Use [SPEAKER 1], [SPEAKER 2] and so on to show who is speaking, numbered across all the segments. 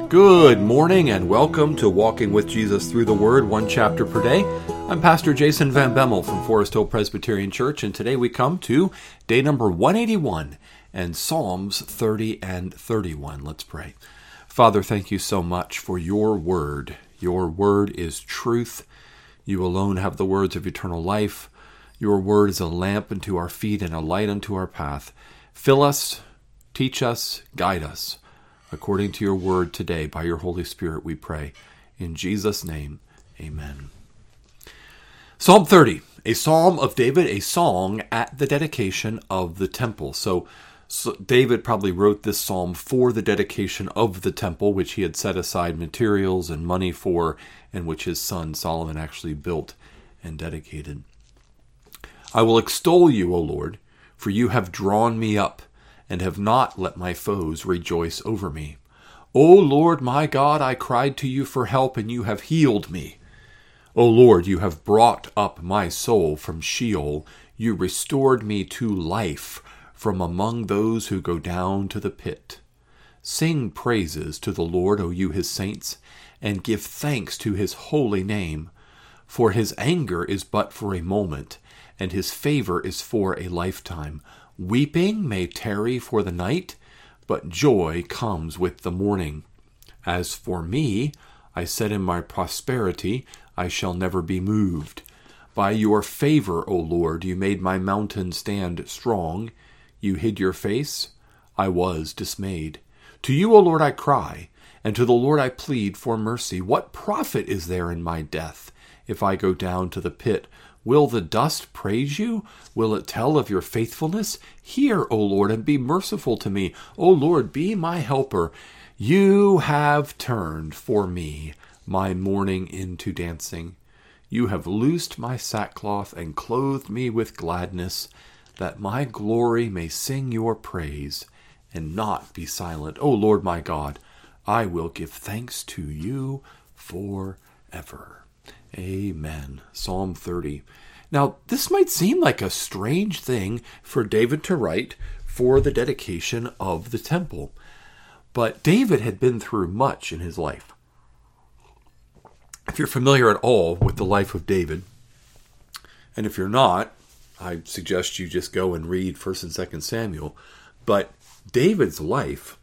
[SPEAKER 1] Good morning and welcome to Walking with Jesus Through the Word, one chapter per day. I'm Pastor Jason Van Bemmel from Forest Hill Presbyterian Church, and today we come to day number 181 and Psalms 30 and 31. Let's pray. Father, thank you so much for your word. Your word is truth. You alone have the words of eternal life. Your word is a lamp unto our feet and a light unto our path. Fill us, teach us, guide us. According to your word today, by your Holy Spirit, we pray. In Jesus' name, amen. Psalm 30, a psalm of David, a song at the dedication of the temple. So David probably wrote this psalm for the dedication of the temple, which he had set aside materials and money for, and which his son Solomon actually built and dedicated. I will extol you, O Lord, for you have drawn me up, and have not let my foes rejoice over me. O Lord my God, I cried to you for help, and you have healed me. O Lord, you have brought up my soul from Sheol. You restored me to life from among those who go down to the pit. Sing praises to the Lord, O you his saints, and give thanks to his holy name. For his anger is but for a moment, and his favor is for a lifetime. Weeping may tarry for the night, but joy comes with the morning. As for me, I said in my prosperity, I shall never be moved. By your favor, O Lord, you made my mountain stand strong. You hid your face. I was dismayed. To you, O Lord, I cry, and to the Lord I plead for mercy. What profit is there in my death if I go down to the pit? Will the dust praise you? Will it tell of your faithfulness? Hear, O Lord, and be merciful to me. O Lord, be my helper. You have turned for me my mourning into dancing. You have loosed my sackcloth and clothed me with gladness, that my glory may sing your praise and not be silent. O Lord my God, I will give thanks to you forever. Amen. Psalm 30. Now, this might seem like a strange thing for David to write for the dedication of the temple, but David had been through much in his life. If you're familiar at all with the life of David, and if you're not, I suggest you just go and read 1st and 2nd Samuel, but David's life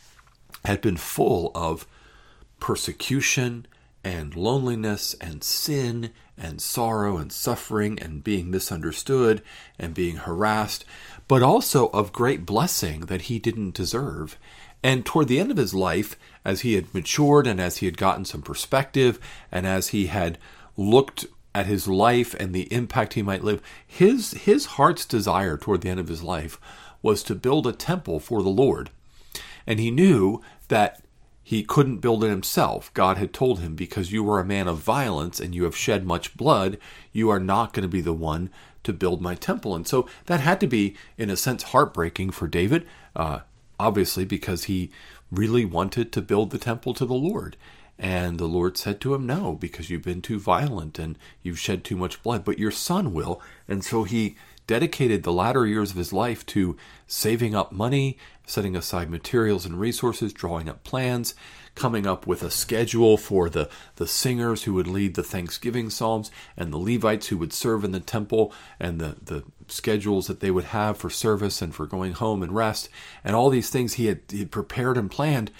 [SPEAKER 1] had been full of persecution and loneliness and sin and sorrow and suffering and being misunderstood and being harassed, but also of great blessing that he didn't deserve. And toward the end of his life, as he had matured and as he had gotten some perspective and as he had looked at his life and the impact he might live, his heart's desire toward the end of his life was to build a temple for the Lord. And he knew that he couldn't build it himself. God had told him, because you are a man of violence and you have shed much blood, you are not going to be the one to build my temple. And so that had to be, in a sense, heartbreaking for David, obviously, because he really wanted to build the temple to the Lord. And the Lord said to him, no, because you've been too violent and you've shed too much blood, but your son will. And so he dedicated the latter years of his life to saving up money, setting aside materials and resources, drawing up plans, coming up with a schedule for the singers who would lead the Thanksgiving Psalms and the Levites who would serve in the temple, and the schedules that they would have for service and for going home and rest. And all these things he had prepared and planned.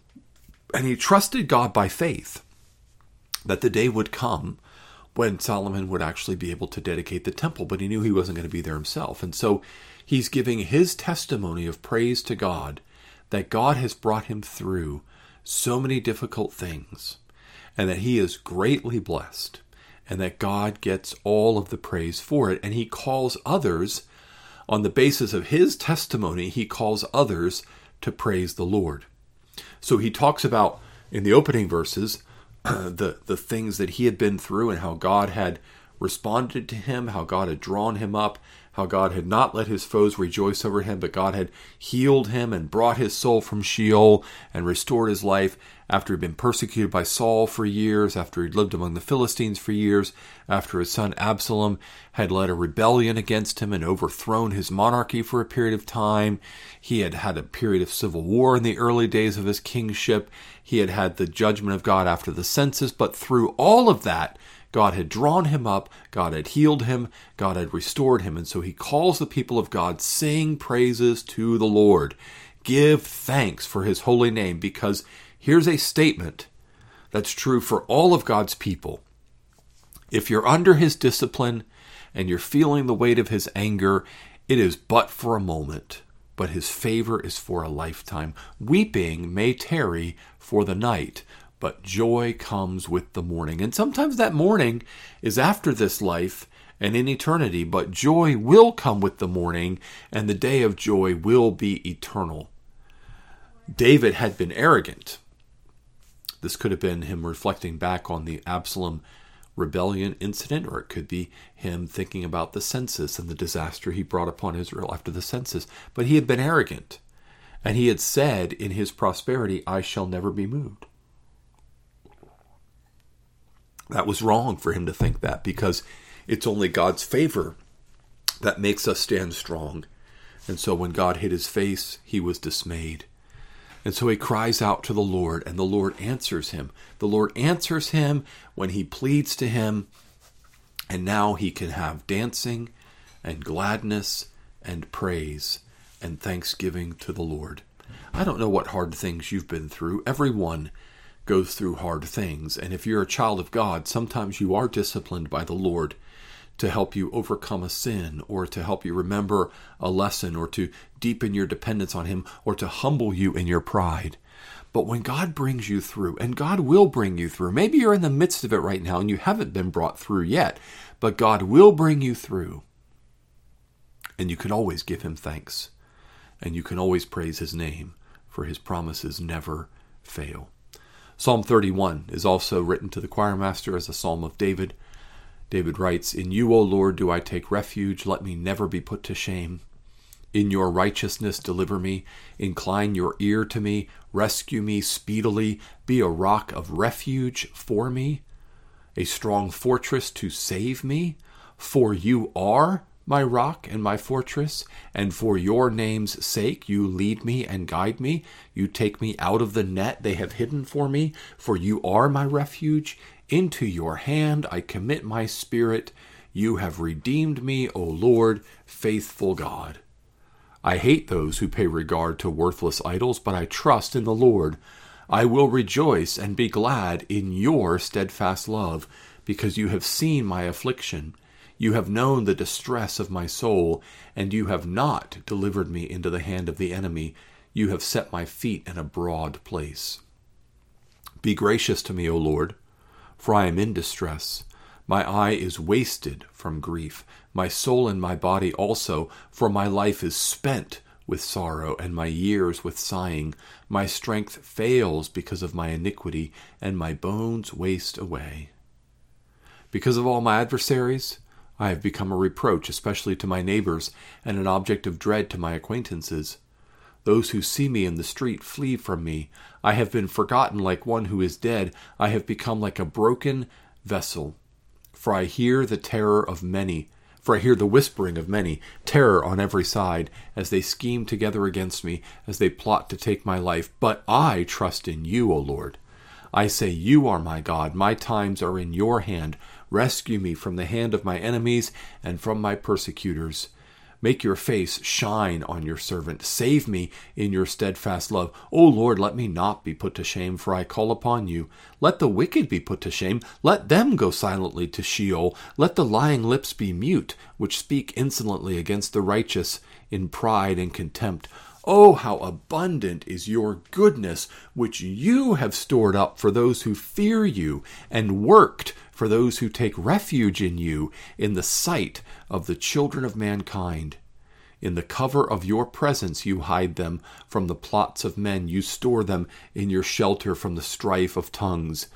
[SPEAKER 1] And he trusted God by faith that the day would come when Solomon would actually be able to dedicate the temple, but he knew he wasn't going to be there himself. And so he's giving his testimony of praise to God, that God has brought him through so many difficult things, and that he is greatly blessed, and that God gets all of the praise for it. And he calls others, on the basis of his testimony, he calls others to praise the Lord. So he talks about, in the opening verses, the things that he had been through and how God had responded to him, how God had drawn him up, how God had not let his foes rejoice over him, but God had healed him and brought his soul from Sheol and restored his life after he'd been persecuted by Saul for years, after he'd lived among the Philistines for years, after his son Absalom had led a rebellion against him and overthrown his monarchy for a period of time. He had had a period of civil war in the early days of his kingship. He had had the judgment of God after the census, but through all of that, God had drawn him up, God had healed him, God had restored him. And so he calls the people of God, sing praises to the Lord. Give thanks for his holy name, because here's a statement that's true for all of God's people. If you're under his discipline and you're feeling the weight of his anger, it is but for a moment, but his favor is for a lifetime. Weeping may tarry for the night, but joy comes with the morning. And sometimes that morning is after this life and in eternity, but joy will come with the morning, and the day of joy will be eternal. David had been arrogant. This could have been him reflecting back on the Absalom rebellion incident, or it could be him thinking about the census and the disaster he brought upon Israel after the census. But he had been arrogant, and he had said in his prosperity, I shall never be moved. That was wrong for him to think that, because it's only God's favor that makes us stand strong. And so when God hid his face, he was dismayed. And so he cries out to the Lord, and the Lord answers him. The Lord answers him when he pleads to him, and now he can have dancing and gladness and praise and thanksgiving to the Lord. I don't know what hard things you've been through. Everyone goes through hard things. And if you're a child of God, sometimes you are disciplined by the Lord to help you overcome a sin, or to help you remember a lesson, or to deepen your dependence on him, or to humble you in your pride. But when God brings you through, and God will bring you through, maybe you're in the midst of it right now and you haven't been brought through yet, but God will bring you through. And you can always give him thanks. And you can always praise his name, for his promises never fail. Psalm 31 is also written to the choir master as a psalm of David. David writes, In you, O Lord, do I take refuge. Let me never be put to shame. In your righteousness deliver me. Incline your ear to me. Rescue me speedily. Be a rock of refuge for me, a strong fortress to save me. For you are my rock and my fortress, and for your name's sake you lead me and guide me. You take me out of the net they have hidden for me, for you are my refuge. Into your hand I commit my spirit. You have redeemed me, O Lord, faithful God. I hate those who pay regard to worthless idols, but I trust in the Lord. I will rejoice and be glad in your steadfast love, because you have seen my affliction. You have known the distress of my soul, and you have not delivered me into the hand of the enemy. You have set my feet in a broad place. Be gracious to me, O Lord, for I am in distress. My eye is wasted from grief, my soul and my body also, for my life is spent with sorrow, and my years with sighing. My strength fails because of my iniquity, and my bones waste away. Because of all my adversaries, I have become a reproach, especially to my neighbors, and an object of dread to my acquaintances. Those who see me in the street flee from me. I have been forgotten like one who is dead. I have become like a broken vessel. For I hear the whispering of many, terror on every side, as they scheme together against me, as they plot to take my life. But I trust in you, O Lord. I say, you are my God. My times are in your hand. Rescue me from the hand of my enemies and from my persecutors. Make your face shine on your servant. Save me in your steadfast love. O Lord, let me not be put to shame, for I call upon you. Let the wicked be put to shame. Let them go silently to Sheol. Let the lying lips be mute, which speak insolently against the righteous in pride and contempt. Oh, how abundant is your goodness, which you have stored up for those who fear you, and worked for those who take refuge in you, in the sight of the children of mankind. In the cover of your presence you hide them from the plots of men. You store them in your shelter from the strife of tongues.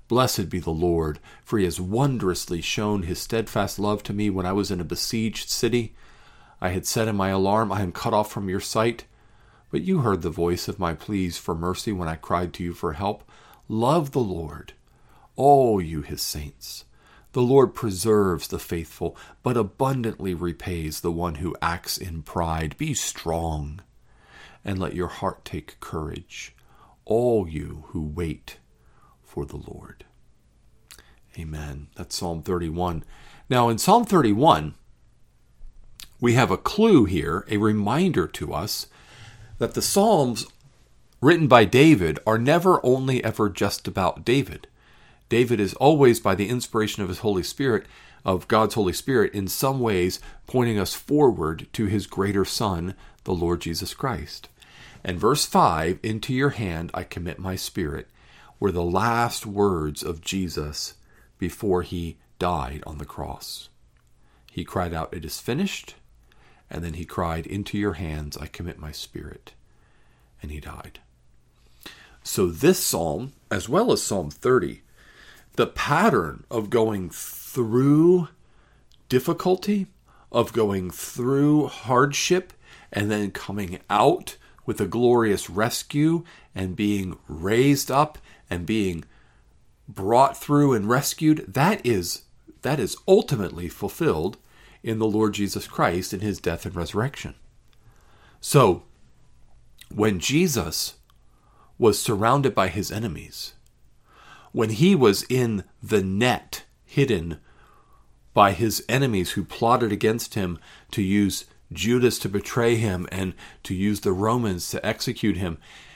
[SPEAKER 1] Blessed be the Lord, for he has wondrously shown his steadfast love to me when I was in a besieged city. I had said in my alarm, I am cut off from your sight. But you heard the voice of my pleas for mercy when I cried to you for help. Love the Lord, all you his saints. The Lord preserves the faithful, but abundantly repays the one who acts in pride. Be strong, and let your heart take courage, all you who wait for the Lord. Amen. That's Psalm 31. Now, in Psalm 31, we have a clue here, a reminder to us that the Psalms written by David are never only ever just about David. David is always, by the inspiration of his Holy Spirit, of God's Holy Spirit, in some ways pointing us forward to his greater Son, the Lord Jesus Christ. And verse 5, into your hand I commit my spirit, were the last words of Jesus before he died on the cross. He cried out, it is finished. And then he cried, into your hands I commit my spirit. And he died. So this psalm, as well as Psalm 30, the pattern of going through difficulty, of going through hardship, and then coming out with a glorious rescue and being raised up and being brought through and rescued, that is ultimately fulfilled in the Lord Jesus Christ in his death and resurrection. So, when Jesus was surrounded by his enemies, when he was in the net, hidden by his enemies who plotted against him to use Judas to betray him and to use the Romans to execute him,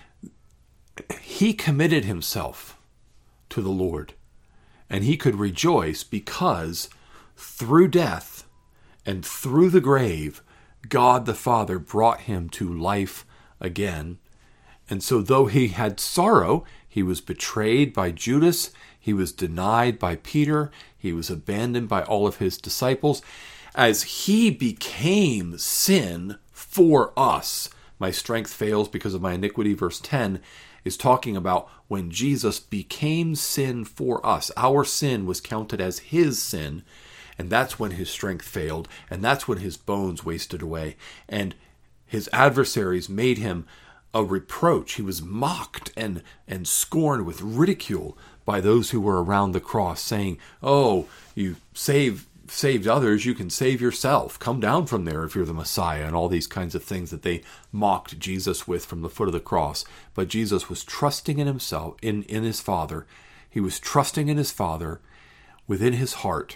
[SPEAKER 1] he committed himself to the Lord. And he could rejoice because through death and through the grave, God the Father brought him to life again. And so though he had sorrow, he was betrayed by Judas, he was denied by Peter, he was abandoned by all of his disciples, as he became sin for us. My strength fails because of my iniquity, verse 10, is talking about when Jesus became sin for us. Our sin was counted as his sin, and that's when his strength failed, and that's when his bones wasted away, and his adversaries made him a reproach. He was mocked and scorned with ridicule by those who were around the cross, saying, oh, you saved others, you can save yourself. Come down from there if you're the Messiah, and all these kinds of things that they mocked Jesus with from the foot of the cross. But Jesus was trusting in himself, in his Father. He was trusting in his Father within his heart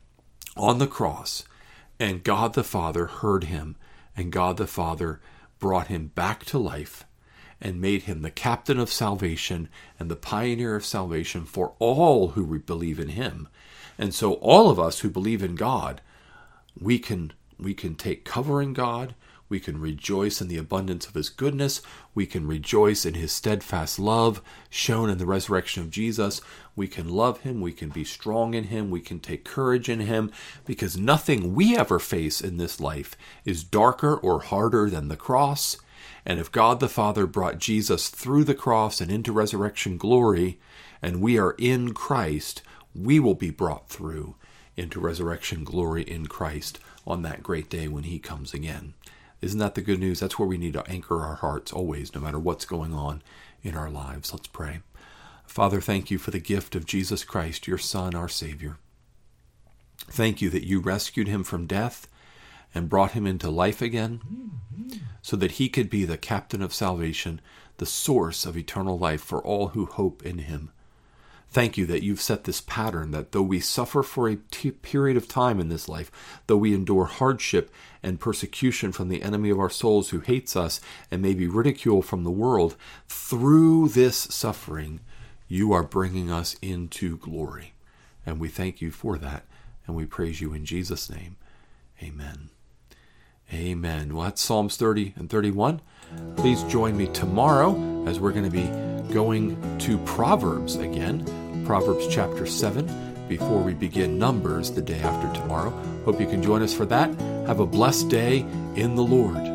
[SPEAKER 1] on the cross, and God the Father heard him, and God the Father brought him back to life and made him the captain of salvation and the pioneer of salvation for all who believe in him. And so all of us who believe in God, we can take cover in God. We can rejoice in the abundance of his goodness. We can rejoice in his steadfast love shown in the resurrection of Jesus. We can love him. We can be strong in him. We can take courage in him, because nothing we ever face in this life is darker or harder than the cross. And if God the Father brought Jesus through the cross and into resurrection glory, and we are in Christ, we will be brought through into resurrection glory in Christ on that great day when he comes again. Isn't that the good news? That's where we need to anchor our hearts always, no matter what's going on in our lives. Let's pray. Father, thank you for the gift of Jesus Christ, your Son, our Savior. Thank you that you rescued him from death and brought him into life again so that he could be the captain of salvation, the source of eternal life for all who hope in him. Thank you that you've set this pattern that though we suffer for a period of time in this life, though we endure hardship and persecution from the enemy of our souls who hates us and maybe ridicule from the world, through this suffering, you are bringing us into glory. And we thank you for that, and we praise you in Jesus' name. Amen. Amen. Well, that's Psalms 30 and 31. Please join me tomorrow as we're going to be going to Proverbs again. Proverbs chapter 7 before we begin Numbers the day after tomorrow. Hope you can join us for that. Have a blessed day in the Lord.